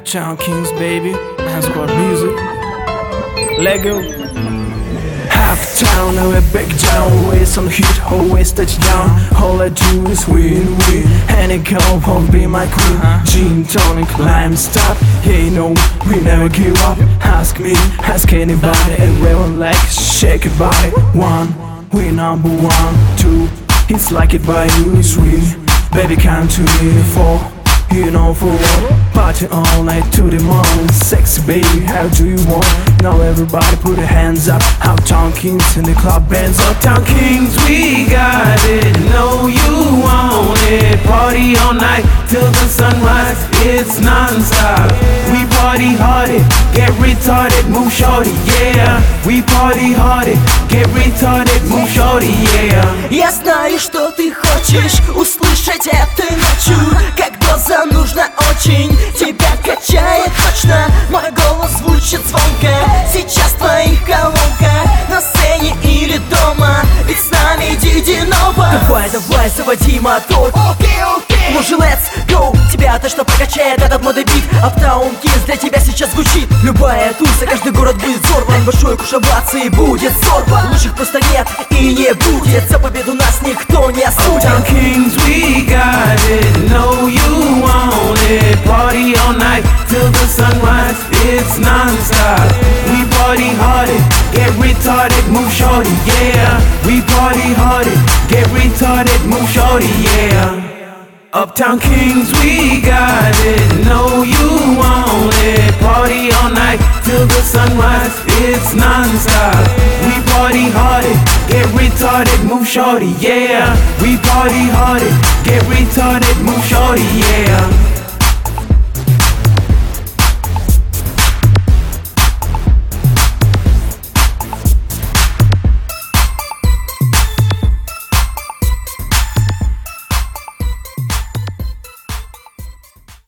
Uptown Kings, baby. Dance squad music. Lego. Half town, I went back down. Always on hit, always touchdown. All I do is win. And a girl won't be my queen. Gin tonic, lime stop. Hey, no, we never give up. Ask me, ask anybody. Everyone like shake it body. One, we number one. Two, it's like it by you. Three, baby, come to me. Four, you know for what? Party all night to the morning. Sexy baby, how do you want? Now everybody put their hands up. Uptown Kings in the club bands. Uptown Kings, we got it. Know you want it. Party all night till the sunrise. It's non-stop. We party hardy, get retarded, move shorty, yeah. We party hardy, get retarded, move shorty, yeah. Я знаю, что ты хочешь услышать этой ночью, как доза нужна очень. Тебя качает точно, мой голос звучит звонко. Сейчас в твоих колонках, на сцене или дома, ведь с нами Диди Нова. Давай, давай, заводи мотор. Ну же, let's go. Тебя точно прокачает этот модный бит. Uptown Kings для тебя сейчас звучит. Любая туса, каждый город будет взорван. Большой куш оваций будет сорван. Лучших просто нет и не будет. За победу нас никто не осудит. Uptown Kings, we got it. Know you want it. Party all night till the sunrise. It's non-stop. We party hardy, get retarded, move shorty, yeah. We party hardy, get retarded, move shorty, yeah. Uptown Kings, we got it. Know you want it. Party all night till the sunrise. It's non-stop. We party hardy, get retarded, move shorty, yeah. We party hardy, get retarded, move shorty, yeah.